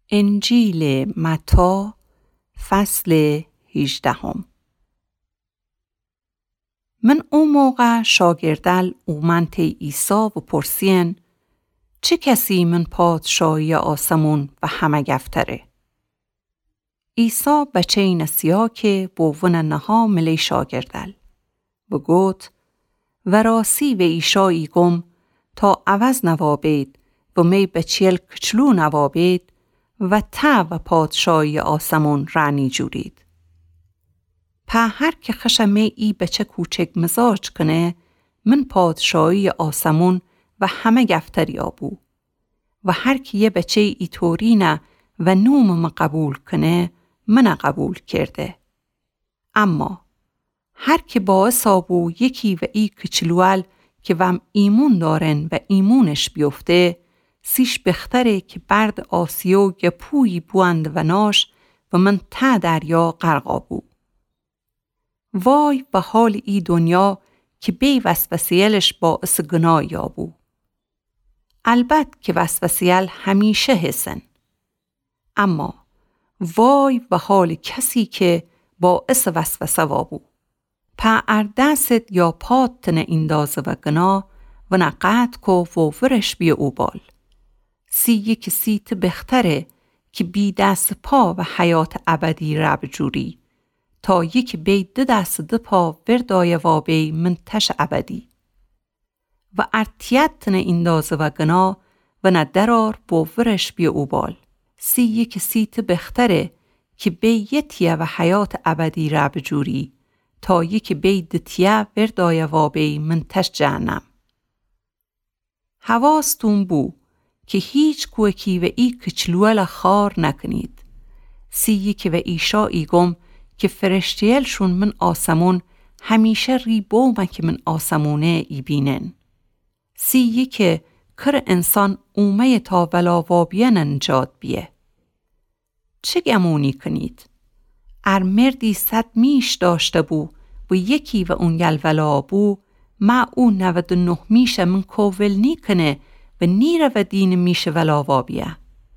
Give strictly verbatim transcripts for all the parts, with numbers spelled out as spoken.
انجیل متی فصل هجدهم. من اون موقع شاگردل اومنت عیسی و پرسین چه کسی من پادشاهی آسمون و همه گفتره؟ عیسی بچه نسیا که بوون نها ملی شاگردل و گوت و راسی و ایشایی گم تا عوض نوابید و می بچیل کچلو نوابید و تا و پادشاهی آسمون رانی جورید. په هر که خشمه ای بچه کوچک مزاج کنه من پادشاهی آسمون و همه گفتری آبو و هر که یه بچه ای تورینه و نوم ما قبول کنه من قبول کرده. اما هر که باعث آبو یکی و ای کچلوال که وم ایمون دارن و ایمونش بیفته سیش بختره که برد آسیو یا پوی بوند و ناش و من تا دریا غرقا بو. وای و حال ای دنیا که بی وسوسیلش باعث گناه یابو. البته که وسوسیل همیشه حسن. اما وای و حال کسی که باعث وسوسه وابو. پا اردست یا پاد تنه اندازه و گناه و نقد کو و ورش بی او بال. سی یک سیت بختره که بی دست پا و حیات ابدی رب جوری تا یک بی ده دست ده پا وردای وابی منتش ابدی و ارتیت تنه اندازه و گناه و ندرار با ورش بی او بال. سی یک سیت بختره که بی یتیه و حیات ابدی رب جوری تا یک بی دتیه وردای وابی منتش جهنم. حواستون بو که هیچ کوکی و ای کچلوال خار نکنید. سی یک و ایشا ایگم که فرشتیلشون من آسمون همیشه ریبومه که من آسمونه ای بینن. سی یک کر انسان اومه تا ولاوابیه ننجاد بیه. چه گمونی کنید؟ ار مردی صد میش داشته بو و یکی و اون یل ولا بو ما او نود و نه میشه من کوول نی کنه و نیره و دین میشه ولاوابیه.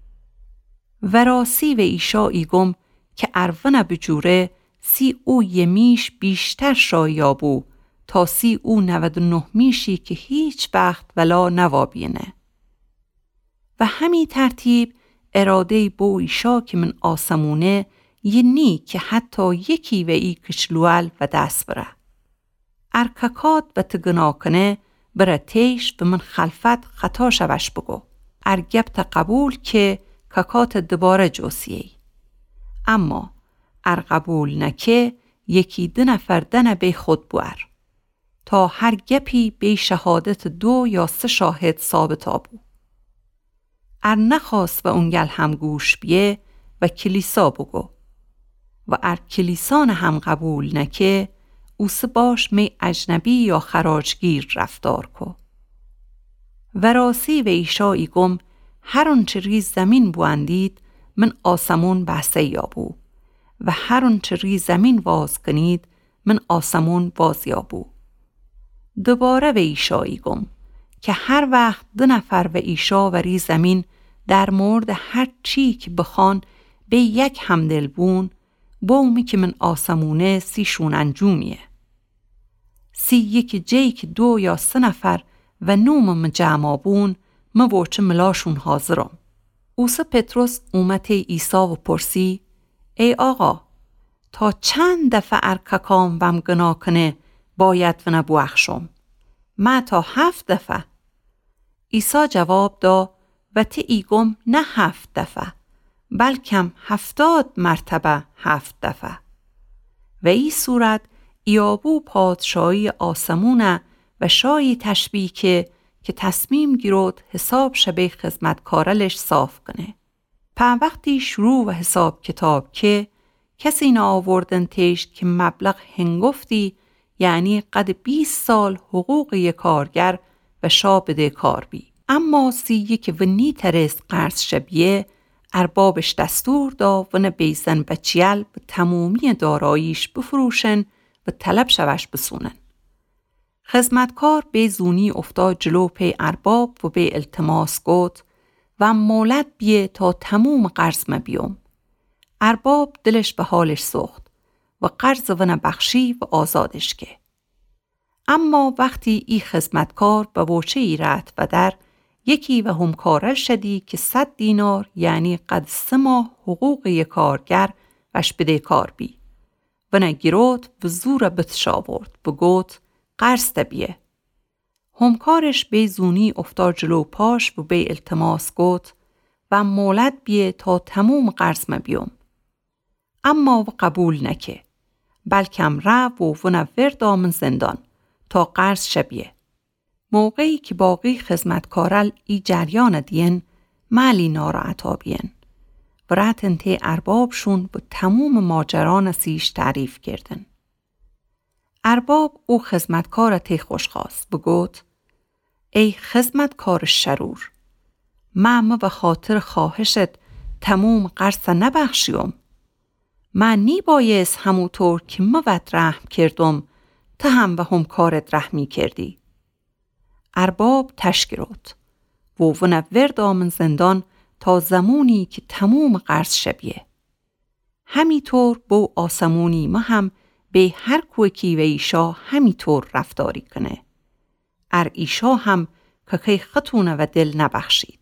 و راسی و ایشا ایگم که ارونه بجوره سی او یمیش بیشتر شایابو تا سی او نود و نه میشی که هیچ وقت ولا نوابینه. و همین ترتیب اراده بو ایشا که من آسمونه یه نی که حتی یکی و ای کچلوال و دست بره. ارککات و تگنا کنه بره تیش و من خلفت خطا شوش بگو. ارگبت قبول که ککات دوباره جوسیه. اما ار قبول نکه یکی ده نفر دنه بی خود بوار تا هر گپی بی شهادت دو یا سه شاهد ثابت آبو. ار نخواست و اونگل هم گوش بیه و کلیسا بگو و ار کلیسان هم قبول نکه او سه باش می اجنبی یا خراجگیر رفتار کو. و راسی و ایشایی گم هر آنچه ریز زمین بواندید من آسمون بحثه یابو و هر آنچه ریز زمین واز کنید من آسمون باز یابو. دوباره و ایشایی گم که هر وقت دو نفر و ایشا و ریز زمین در مورد هر چی که بخوان به یک همدل بون بومی که من آسمونه سیشون انجومیه. سی یک جیک دو یا سه نفر و نوم من جمع بون موچه ملاشون حاضرم. اوسه پتروس اومت عیسی و پرسی ای آقا تا چند دفعه ارککام وم گناه کنه باید و نبو اخشم؟ ما تا هفت دفعه. عیسی جواب دا و تی ایگم نه هفت دفعه بلکم هفتاد مرتبه هفت دفعه. و ای صورت ایابو پادشاهی آسمونه و شایی تشبیه که که تصمیم گیرود حساب شبه خدمتکارلش صاف کنه. پا وقتی شروع و حساب کتاب که کسی نآوردن تیش که مبلغ هنگفتی یعنی قد بیست سال حقوق یک کارگر و شا بده کار بی. اما سی یک و نی ترست قرض شبیه اربابش دستور دا و نبیزن بچیل به تمومی داراییش بفروشن و طلب شوش بسونن. خدمتکار به زونی افتاد جلو پی ارباب و به التماس گفت و مولد بیه تا تموم قرض ما بیوم. ارباب دلش به حالش سخت و قرض ونه بخشی و آزادش که. اما وقتی ای خدمتکار به وچه ای رفت و در یکی و همکارل شدی که صد دینار یعنی قد سه ماه حقوق یک کارگر وش بده کار بی. و نگیروت و زور بتش آورد بگوت قرض بیه. همکارش بی زونی افتار جلو پاش و بی التماس گوت و مولد بیه تا تموم قرض ما بیوم. اما و قبول نکه بلکم را و ونور دامن زندان تا قرض شبیه. موقعی که باقی خدمتکارل ای جریان دین مالی ناراحتا بین و راتن ته اربابشون با تموم ماجران سیش تعریف کردن. ارباب او خدمتکار ته خوش خواست بگوت ای خدمتکار شرور، من به خاطر خواهشت تموم قرض نبخشیم. من نی بایست همونطور که موت رحم کردم تا هم به همکارت رحمی کردی. ارباب تشکرات و ونور دامن زندان تا زمانی که تموم قرض شبیه. همیطور بو آسمونی ما هم به هر کوکی و ایشا همیطور رفتاری کنه. ار ایشا هم که خطونه و دل نبخشید.